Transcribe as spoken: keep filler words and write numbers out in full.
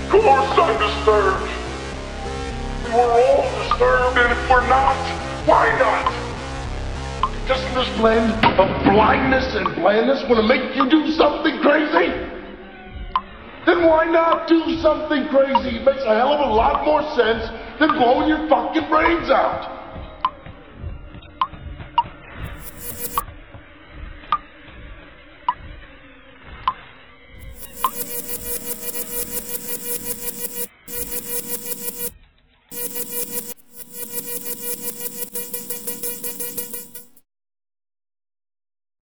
course I'm disturbed. We're all disturbed, and if we're not, why not? Doesn't this blend of blindness and blandness want to make you do something crazy? Then why not do something crazy? It makes a hell of a lot more sense than blowing your fucking brains out. Thank you.